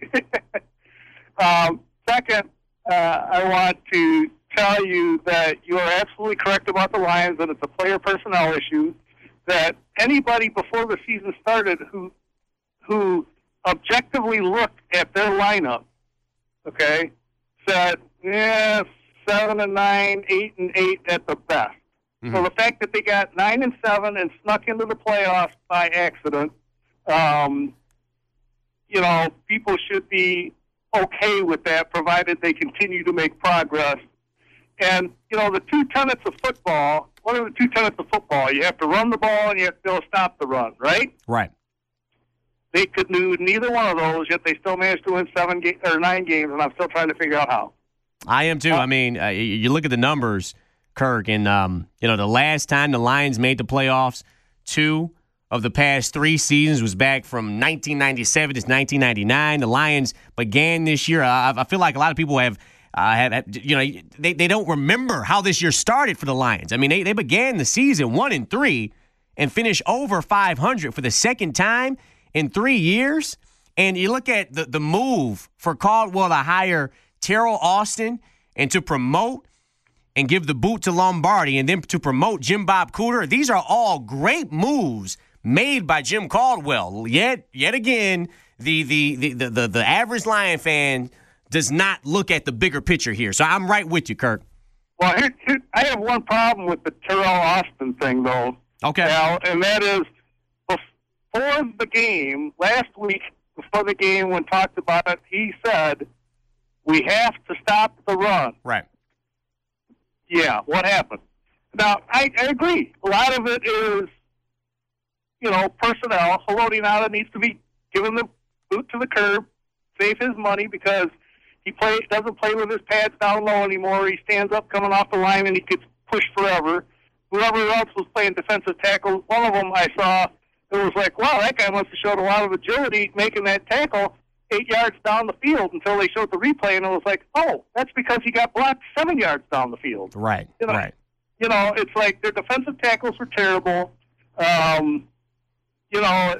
um, second, uh, I want to tell you that you are absolutely correct about the Lions, that it's a player personnel issue, that anybody before the season started who who objectively looked at their lineup, okay, said, yeah, seven and nine, eight and eight at the best. Mm-hmm. So the fact that they got nine and seven and snuck into the playoffs by accident, um, you know, people should be okay with that, provided they continue to make progress. And, you know, the two tenets of football, what are the two tenets of football? You have to run the ball and you have to be able to stop the run, right? Right. They could do neither one of those, yet they still managed to win seven ga- or nine games, and I'm still trying to figure out how. I am too. I mean, uh, you look at the numbers, Kirk, and, um, you know, the last time the Lions made the playoffs, two of the past three seasons was back from nineteen ninety-seven to nineteen ninety-nine. The Lions began this year. I, I feel like a lot of people have, uh, have, have you know, they, they don't remember how this year started for the Lions. I mean, they, they began the season one and three and finished over five hundred for the second time in three years. And you look at the, the move for Caldwell to hire Terrell Austin and to promote and give the boot to Lombardi and then to promote Jim Bob Cooter. These are all great moves made by Jim Caldwell. Yet, yet again, the the the the, the, the average Lion fan does not look at the bigger picture here. So I'm right with you, Kirk. Well, here, here, I have one problem with the Terrell Austin thing, though. Okay. Al, and that is before the game, last week, before the game, when talked about it, he said, we have to stop the run. Right. Yeah, what happened? Now, I, I agree. A lot of it is, you know, personnel. Haloti Ngata needs to be given the boot to the curb, save his money because he play, doesn't play with his pads down low anymore. He stands up coming off the line and he gets pushed forever. Whoever else was playing defensive tackle, one of them I saw, it was like, wow, that guy must have showed a lot of agility making that tackle eight yards down the field until they showed the replay, and it was like, oh, that's because he got blocked seven yards down the field. Right, you know, right. You know, it's like their defensive tackles were terrible. Um, you know,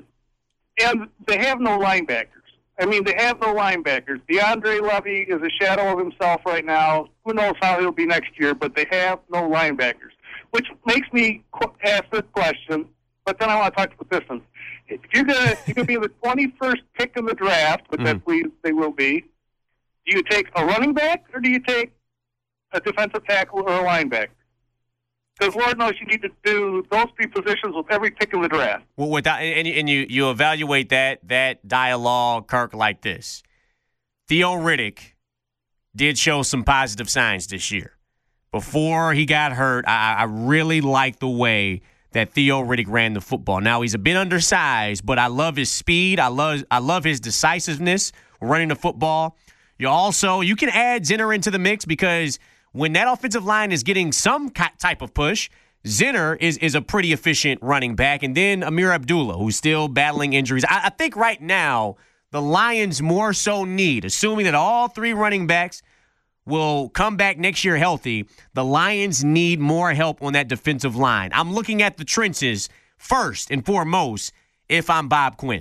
and they have no linebackers. I mean, they have no linebackers. DeAndre Levy is a shadow of himself right now. Who knows how he'll be next year, but they have no linebackers, which makes me qu- ask this question, but then I want to talk to the Pistons. If you're gonna you're gonna be the twenty-first pick in the draft, which Mm-hmm. I believe they will be, do you take a running back or do you take a defensive tackle or a linebacker? Because Lord knows you need to do those three positions with every pick in the draft. Well, without, and, and you, you evaluate that that dialogue, Kirk, like this. Theo Riddick did show some positive signs this year. Before he got hurt, I, I really like the way that Theo Riddick ran the football. Now, he's a bit undersized, but I love his speed. I love I love his decisiveness running the football. You also, you can add Zinner into the mix because when that offensive line is getting some type of push, Zinner is, is a pretty efficient running back. And then Amir Abdullah, who's still battling injuries. I, I think right now the Lions more so need, assuming that all three running backs will come back next year healthy, the Lions need more help on that defensive line. I'm looking at the trenches first and foremost if I'm Bob Quinn.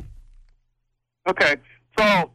Okay, so,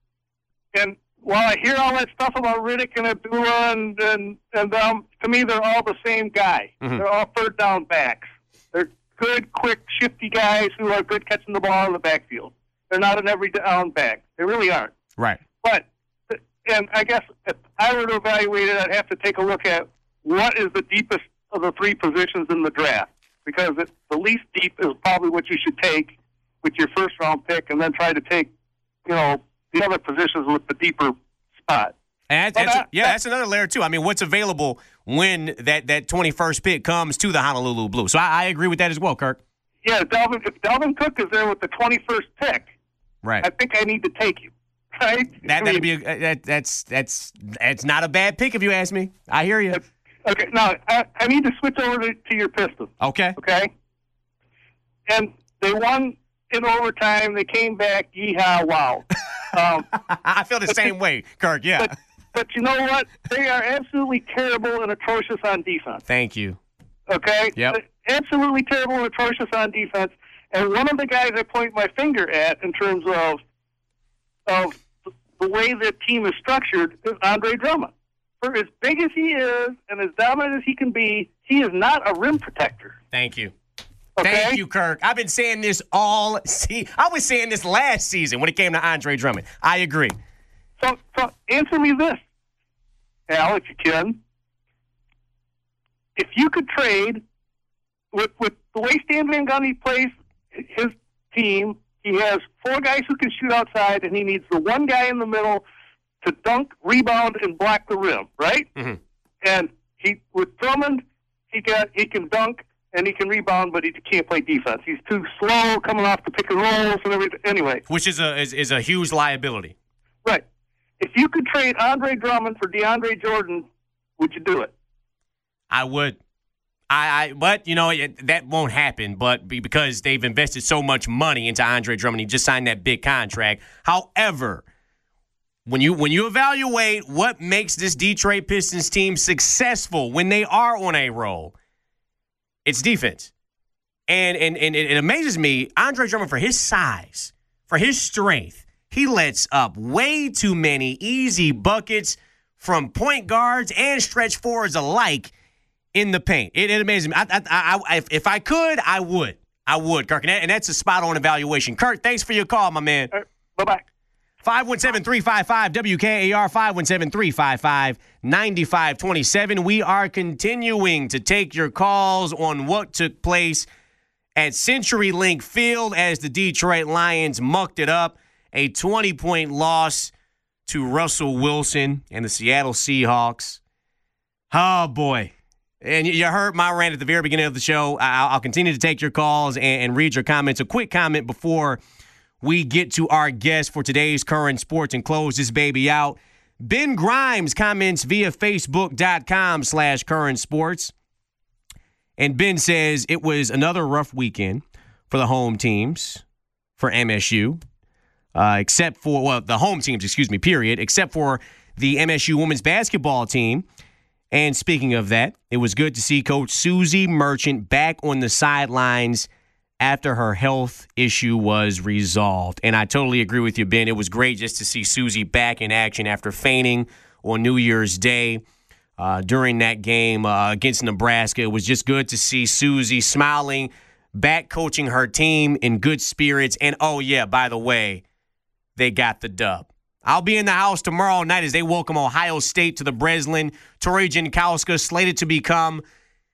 and while I hear all that stuff about Riddick and Abdullah and, and, and um, to me they're all the same guy. Mm-hmm. They're all third down backs. They're good, quick, shifty guys who are good catching the ball in the backfield. They're not an every down back. They really aren't. Right. But, and I guess if I were to evaluate it, I'd have to take a look at what is the deepest of the three positions in the draft. Because it, the least deep is probably what you should take with your first round pick, and then try to take, you know, the other positions with the deeper spot. And that's, that's, yeah, that's another layer too. I mean, what's available when that, that twenty-first pick comes to the Honolulu Blue? So I, I agree with that as well, Kirk. Yeah, Dalvin, if Dalvin Cook is there with the twenty-first pick, right, I think I need to take you. Right? That that'd be a, that, that's that's that's not a bad pick if you ask me. I hear you. If, Okay, now I, I need to switch over to, to your Pistons. Okay. Okay. And they won in overtime. They came back. Yeehaw! Wow. Um, I feel the same way, Kirk. Yeah. But, but you know what? They are absolutely terrible and atrocious on defense. Thank you. Okay. Yep. Absolutely terrible and atrocious on defense. And one of the guys I point my finger at in terms of of the way the team is structured is Andre Drummond. For as big as he is and as dominant as he can be, he is not a rim protector. Thank you. Okay? Thank you, Kirk. I've been saying this all see I was saying this last season when it came to Andre Drummond. I agree. So, so answer me this, Al, if you can. If you could trade with with the way Stan Van Gundy plays his team, he has four guys who can shoot outside, and he needs the one guy in the middle to dunk, rebound, and block the rim, right? Mm-hmm. And he with Drummond, he got he can dunk and he can rebound, but he can't play defense. He's too slow coming off the pick and rolls and everything. Anyway, which is a is, is a huge liability. Right. If you could trade Andre Drummond for DeAndre Jordan, would you do it? I would. I, I but you know it, that won't happen. But because they've invested so much money into Andre Drummond, he just signed that big contract. However, when you when you evaluate what makes this Detroit Pistons team successful when they are on a roll, it's defense. And and and it amazes me, Andre Drummond, for his size, for his strength, he lets up way too many easy buckets from point guards and stretch forwards alike in the paint. It, it amazes me. I, I, I, if, if I could, I would. I would, Kirk. And, that, and that's a spot-on evaluation. Kirk, thanks for your call, my man. Right, bye-bye. five one seven, three five five, W K A R, five one seven, three five five, nine five two seven. We are continuing to take your calls on what took place at CenturyLink Field as the Detroit Lions mucked it up. A twenty-point loss to Russell Wilson and the Seattle Seahawks. Oh, boy. And you heard my rant at the very beginning of the show. I'll continue to take your calls and read your comments. A quick comment before we get to our guest for today's Current Sports and close this baby out. Ben Grimes comments via Facebook.com slash Current Sports. And Ben says it was another rough weekend for the home teams for M S U. Uh, except for, well, the home teams, excuse me, period, except for the M S U women's basketball team. And speaking of that, it was good to see Coach Susie Merchant back on the sidelines after her health issue was resolved. And I totally agree with you, Ben. It was great just to see Susie back in action after fainting on New Year's Day uh, during that game uh, against Nebraska. It was just good to see Susie smiling, back coaching her team in good spirits. And, oh, yeah, by the way, they got the dub. I'll be in the house tomorrow night as they welcome Ohio State to the Breslin. Tori Jankowska slated to become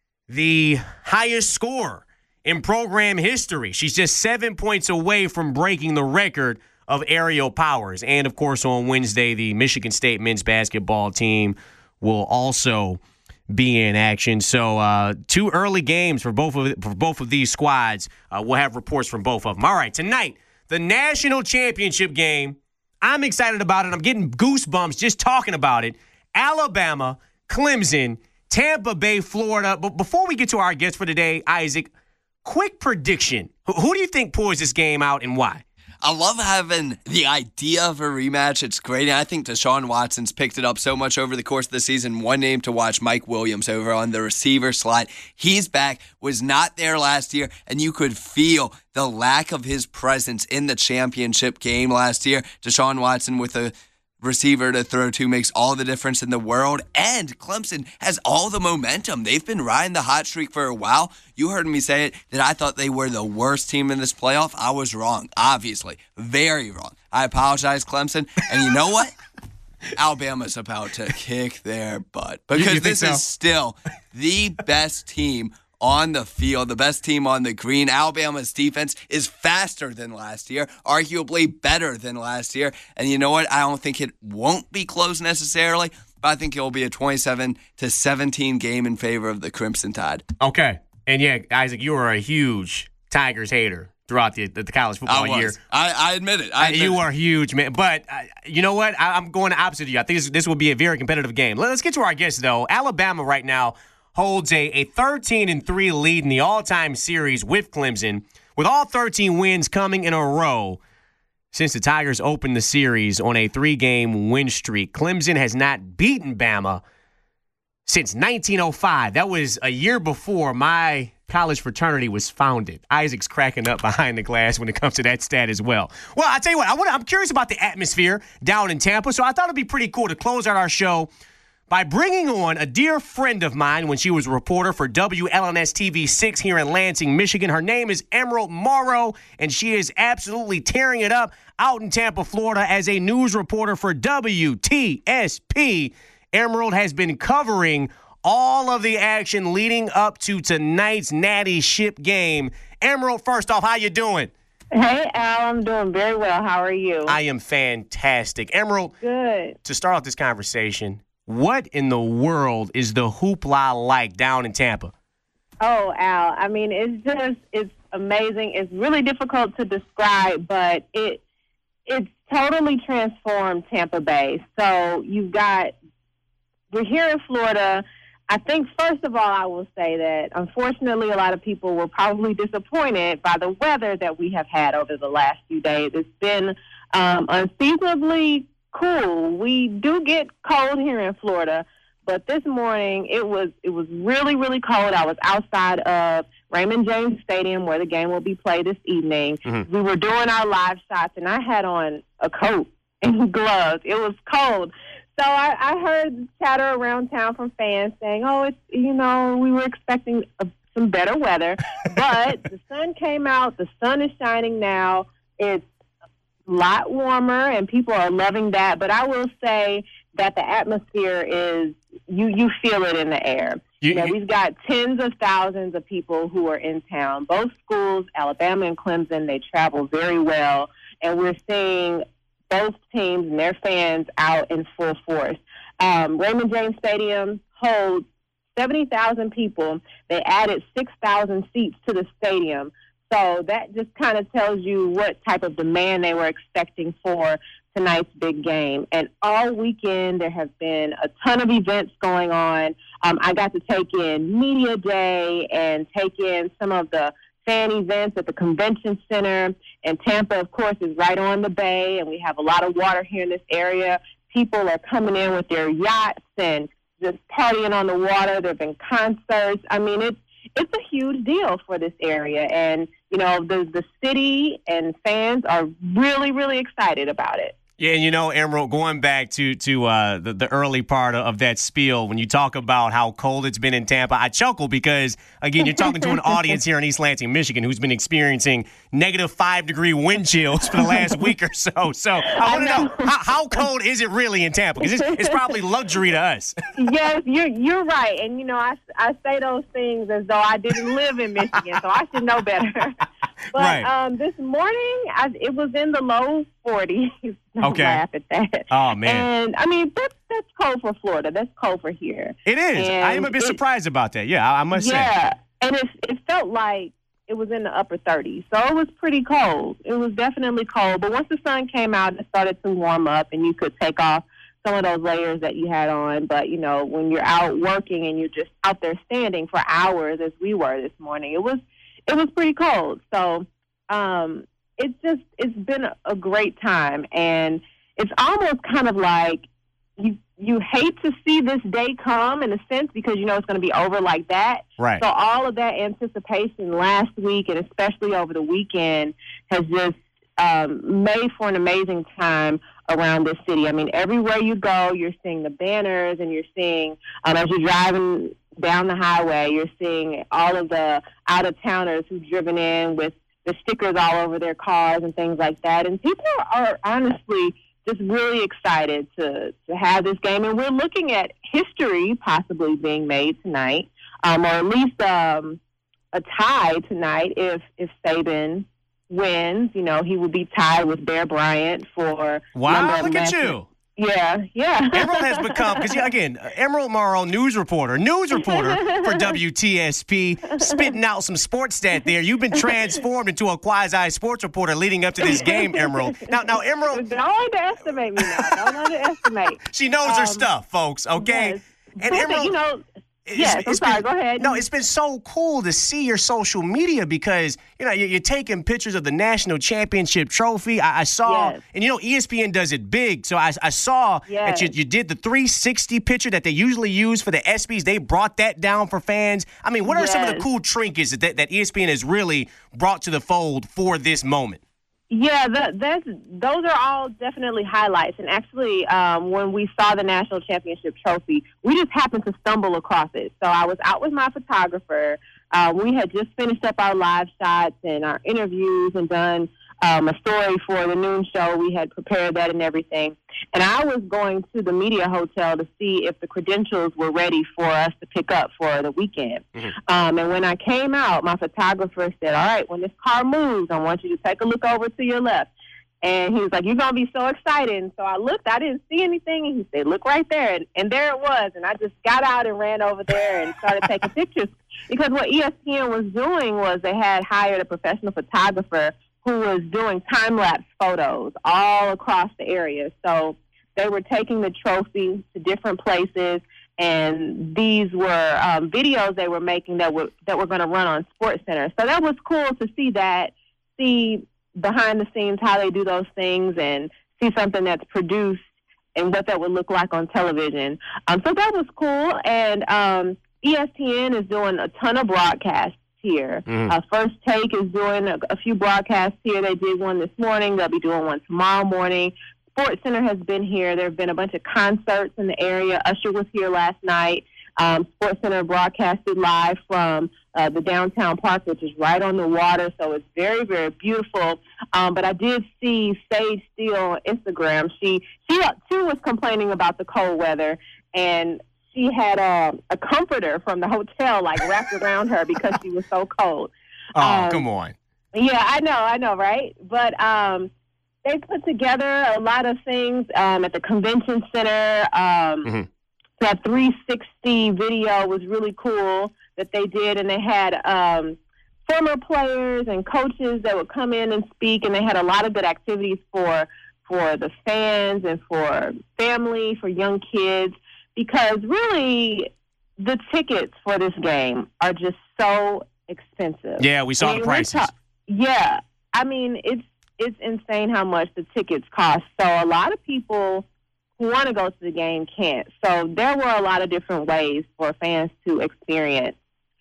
the highest scorer in program history. She's just seven points away from breaking the record of Aerial Powers. And, of course, on Wednesday, the Michigan State men's basketball team will also be in action. So uh, two early games for both of for both of these squads. Uh, we'll have reports from both of them. All right, tonight, the national championship game. I'm excited about it. I'm getting goosebumps just talking about it. Alabama, Clemson, Tampa Bay, Florida. But before we get to our guest for today, Isaac, quick prediction. Who do you think pulls this game out and why? I love having the idea of a rematch. It's great. And I think Deshaun Watson's picked it up so much over the course of the season. One name to watch, Mike Williams over on the receiver slot. He's back, was not there last year, and you could feel the lack of his presence in the championship game last year. Deshaun Watson with a receiver to throw to makes all the difference in the world. And Clemson has all the momentum. They've been riding the hot streak for a while. You heard me say it, that I thought they were the worst team in this playoff. I was wrong, obviously. Very wrong. I apologize, Clemson. And you know what? Alabama's about to kick their butt. Because this so? is still the best team on the field, the best team on the green. Alabama's defense is faster than last year, arguably better than last year. And you know what? I don't think it won't be close necessarily, but I think it will be a twenty-seven to seventeen game in favor of the Crimson Tide. Okay. And yeah, Isaac, you are a huge Tigers hater. throughout the, the college football I was. year. I, I admit it. I admit you it. are huge, man. But uh, you know what? I, I'm going the opposite of you. I think this, this will be a very competitive game. Let's get to our guests, though. Alabama right now holds a, a thirteen and three lead in the all-time series with Clemson, with all thirteen wins coming in a row since the Tigers opened the series on a three-game win streak. Clemson has not beaten Bama since nineteen oh five. That was a year before my college fraternity was founded. Isaac's cracking up behind the glass when it comes to that stat as well. Well, I tell you what, I wanna, I'm curious about the atmosphere down in Tampa, so I thought it'd be pretty cool to close out our show by bringing on a dear friend of mine when she was a reporter for W L N S T V six here in Lansing, Michigan. Her name is Emerald Morrow, and she is absolutely tearing it up out in Tampa, Florida as a news reporter for W T S P. Emerald has been covering all of the action leading up to tonight's Natty Ship game. Emerald, first off, how you doing? Hey, Al, I'm doing very well. How are you? I am fantastic. Emerald, good. To start off this conversation, what in the world is the hoopla like down in Tampa? Oh, Al, I mean, it's just, it's amazing. It's really difficult to describe, but it it's totally transformed Tampa Bay. So you've got, we're here in Florida. I think, first of all, I will say that, unfortunately, a lot of people were probably disappointed by the weather that we have had over the last few days. It's been um, unseasonably cool. We do get cold here in Florida, but this morning it was it was really, really cold. I was outside of Raymond James Stadium where the game will be played this evening. Mm-hmm. We were doing our live shots, and I had on a coat and gloves. It was cold. So I, I heard chatter around town from fans saying, oh, it's, you know, we were expecting a, some better weather. But the sun came out. The sun is shining now. It's a lot warmer, and people are loving that. But I will say that the atmosphere is, you, you feel it in the air. You, you know, we've got tens of thousands of people who are in town. Both schools, Alabama and Clemson, they travel very well. And we're seeing both teams and their fans out in full force. Um, Raymond James Stadium holds seventy thousand people. They added six thousand seats to the stadium. So that just kind of tells you what type of demand they were expecting for tonight's big game. And all weekend there have been a ton of events going on. Um, I got to take in Media Day and take in some of the fan events at the convention center. And Tampa, of course, is right on the bay, and we have a lot of water here in this area. People are coming in with their yachts and just partying on the water. There have been concerts. I mean, it's it's a huge deal for this area. And, you know, the, the city and fans are really, really excited about it. Yeah, and you know, Emerald, going back to to uh, the, the early part of that spiel, when you talk about how cold it's been in Tampa, I chuckle because, again, you're talking to an audience here in East Lansing, Michigan, who's been experiencing negative five-degree wind chills for the last week or so. So I want to know, know how, how cold is it really in Tampa? Because it's, it's probably luxury to us. Yes, you're, you're right. And, you know, I, I say those things as though I didn't live in Michigan, so I should know better. But right. um, this morning, I, it was in the low forties. Okay. Laugh at that. Oh, man. And, I mean, that's, that's cold for Florida. That's cold for here. It is. And I am a bit it, surprised about that. Yeah, I, I must yeah, say. Yeah, and it, it felt like it was in the upper thirties. So it was pretty cold. It was definitely cold. But once the sun came out, it started to warm up, and you could take off some of those layers that you had on. But, you know, when you're out working and you're just out there standing for hours, as we were this morning, it was it was pretty cold. So um, it's just, it's been a great time. And it's almost kind of like you you hate to see this day come in a sense because you know it's going to be over like that. Right. So all of that anticipation last week and especially over the weekend has just um, made for an amazing time around this city. I mean, everywhere you go, you're seeing the banners and you're seeing, um, as you're driving down the highway, you're seeing all of the out-of-towners who've driven in with the stickers all over their cars and things like that. And people are honestly just really excited to, to have this game. And we're looking at history possibly being made tonight, um, or at least um, a tie tonight if, if Saban wins. You know, he would be tied with Bear Bryant for wow, number of look Messi. at you. Yeah, yeah. Emerald has become, because again, Emerald Morrow, news reporter, news reporter for W T S P, spitting out some sports stat there. You've been transformed into a quasi-sports reporter leading up to this game, Emerald. Now, now, Emerald. Don't underestimate me now. Don't underestimate. She knows um, her stuff, folks, okay? Yes. And But, Emerald. you know, It's, yes, I'm it's sorry. been, Go ahead. No, it's been so cool to see your social media because, you know, you're, you're taking pictures of the national championship trophy. I, I saw, Yes. and, you know, E S P N does it big. So I, I saw Yes. that you, you did the three sixty picture that they usually use for the ESPYs. They brought that down for fans. I mean, what are some of the Yes. cool trinkets that, that E S P N has really brought to the fold for this moment? Yeah, that, that's, those are all definitely highlights. And actually, um, when we saw the national championship trophy, we just happened to stumble across it. So I was out with my photographer. Uh, we had just finished up our live shots and our interviews and done um, a story for the noon show. We had prepared that and everything. And I was going to the media hotel to see if the credentials were ready for us to pick up for the weekend. Mm-hmm. Um, and when I came out, my photographer said, all right, when this car moves, I want you to take a look over to your left. And he was like, you're going to be so excited. And so I looked, I didn't see anything. And he said, look right there. And, and there it was. And I just got out and ran over there and started taking pictures. Because what E S P N was doing was they had hired a professional photographer who was doing time-lapse photos all across the area. So they were taking the trophy to different places, and these were um, videos they were making that were that were going to run on SportsCenter. So that was cool to see that, see behind the scenes how they do those things, and see something that's produced and what that would look like on television. Um, so that was cool, and um, E S P N is doing a ton of broadcasts here. Mm. Uh, First Take is doing a, a few broadcasts here. They did one this morning. They'll be doing one tomorrow morning. SportsCenter has been here. There have been a bunch of concerts in the area. Usher was here last night. Um, SportsCenter broadcasted live from uh, the downtown park, which is right on the water, so it's very, very beautiful. Um, but I did see Sage Steele on Instagram. She, she too was complaining about the cold weather, and she had um, a comforter from the hotel like wrapped around her because she was so cold. Oh, Um, come on. Yeah, I know, I know, right? But um, they put together a lot of things um, at the convention center. Um, Mm-hmm. That three sixty video was really cool that they did, and they had um, former players and coaches that would come in and speak, and they had a lot of good activities for for the fans and for family, for young kids, because really the tickets for this game are just so expensive. Yeah, we saw I mean, the we're prices. ta- yeah, I mean, it's it's insane how much the tickets cost. So a lot of people who want to go to the game can't. So there were a lot of different ways for fans to experience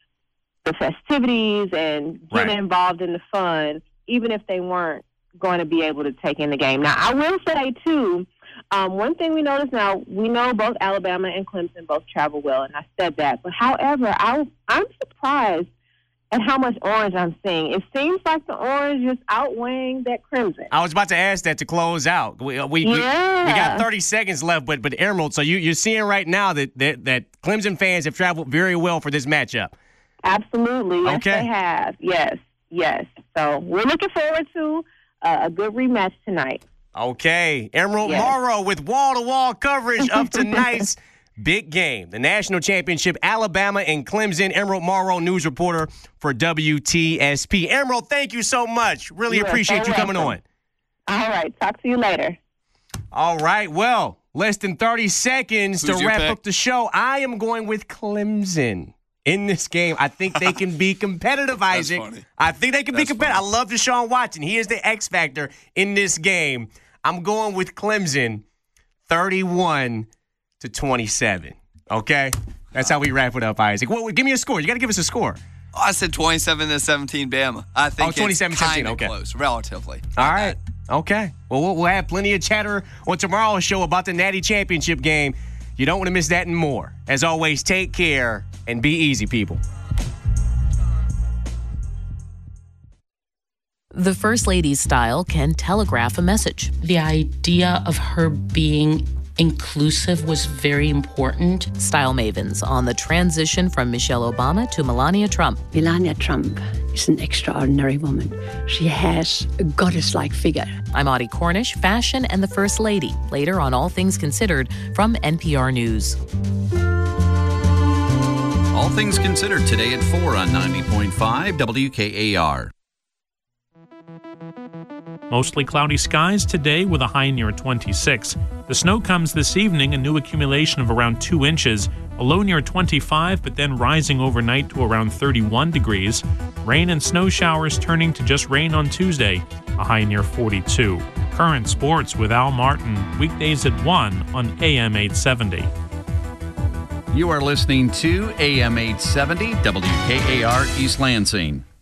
the festivities and get Right. involved in the fun, even if they weren't going to be able to take in the game. Now, I will say, too, um, one thing we notice now, we know both Alabama and Clemson both travel well, and I said that. But however, I, I'm surprised at how much orange I'm seeing. It seems like the orange is outweighing that crimson. I was about to ask that to close out. We we, we, we Yeah. got thirty seconds left, but but Emerald, so you, you're seeing right now that, that, that Clemson fans have traveled very well for this matchup. Absolutely. Yes, Okay. they have. Yes, yes. So we're looking forward to uh, a good rematch tonight. Okay. Emerald Yes. Morrow with wall-to-wall coverage of tonight's big game, the national championship, Alabama and Clemson. Emerald Morrow, news reporter for W T S P. Emerald, thank you so much. Really You are appreciate so you coming welcome. on. All right. Talk to you later. All right. Well, less than thirty seconds Who's to your wrap pick? up the show. I am going with Clemson in this game. I think they can be competitive, Isaac. funny. I think they can That's be competitive. funny. I love Deshaun Watson. He is the X factor in this game. I'm going with Clemson thirty-one to twenty-seven. Okay? That's how we wrap it up, Isaac. Well, give me a score. You got to give us a score. Oh, I said twenty-seven to seventeen Bama. I think Oh, twenty-seven it's seventeen, kinda okay. close, relatively. All right. Okay. Well, well, we'll have plenty of chatter on tomorrow's show about the Natty Championship game. You don't want to miss that and more. As always, take care and be easy, people. The First Lady's style can telegraph a message. The idea of her being inclusive was very important. Style mavens on the transition from Michelle Obama to Melania Trump. Melania Trump is an extraordinary woman. She has a goddess-like figure. I'm Audie Cornish, fashion and the First Lady. Later on All Things Considered from N P R News. All Things Considered today at four on ninety point five W K A R. Mostly cloudy skies today with a high near twenty-six. The snow comes this evening, a new accumulation of around two inches, a low near twenty-five, but then rising overnight to around thirty-one degrees. Rain and snow showers turning to just rain on Tuesday, a high near forty-two. Current Sports with Al Martin, weekdays at one on A M eight seventy. You are listening to A M eight seventy W K A R East Lansing.